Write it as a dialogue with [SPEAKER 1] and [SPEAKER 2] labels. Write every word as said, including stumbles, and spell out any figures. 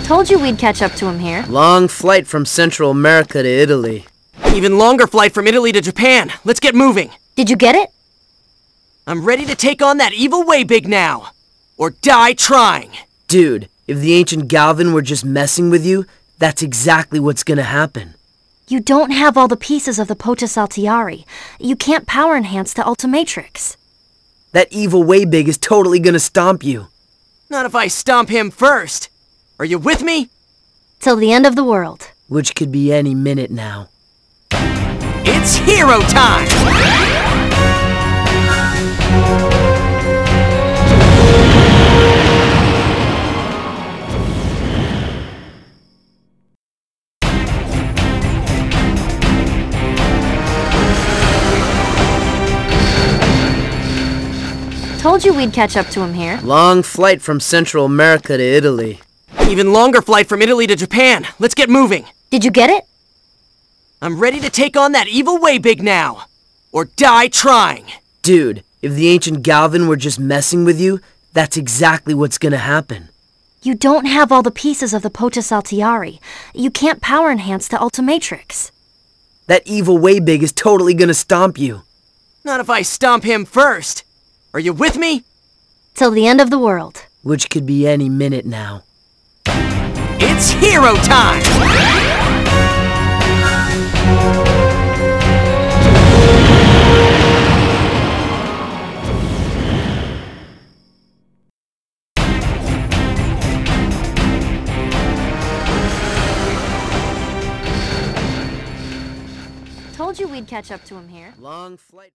[SPEAKER 1] Told you we'd catch up to him here.
[SPEAKER 2] Long flight from Central America to Italy.
[SPEAKER 3] Even longer flight from Italy to Japan. Let's get moving.
[SPEAKER 1] Did you get it?
[SPEAKER 3] I'm ready to take on that evil Way-Big now. Or die trying.
[SPEAKER 2] Dude, if the ancient Galvin were just messing with you, that's exactly what's gonna happen.
[SPEAKER 1] You don't have all the pieces of the Potus Altiari. You can't power enhance to Ultimatrix.
[SPEAKER 2] That evil Way-Big is totally gonna stomp you.
[SPEAKER 3] Not if I stomp him first. Are you with me?
[SPEAKER 1] Till the end of the world.
[SPEAKER 2] Which could be any minute now.
[SPEAKER 3] It's hero time!
[SPEAKER 1] Told you we'd catch up to him here.
[SPEAKER 2] Long flight from Central America to Italy.
[SPEAKER 3] Even longer flight from Italy to Japan. Let's get moving.
[SPEAKER 1] Did you get it?
[SPEAKER 3] I'm ready to take on that evil Way-Big now. Or die trying.
[SPEAKER 2] Dude, if the ancient Galvin were just messing with you, that's exactly what's gonna happen.
[SPEAKER 1] You don't have all the pieces of the Potus Altiari. You can't power enhance to Ultimatrix.
[SPEAKER 2] That evil Way-Big is totally gonna stomp you.
[SPEAKER 3] Not if I stomp him first. Are you with me?
[SPEAKER 1] Till the end of the world.
[SPEAKER 2] Which could be any minute now.
[SPEAKER 3] It's hero time!
[SPEAKER 1] Told you we'd catch up to him here.
[SPEAKER 2] Long flight.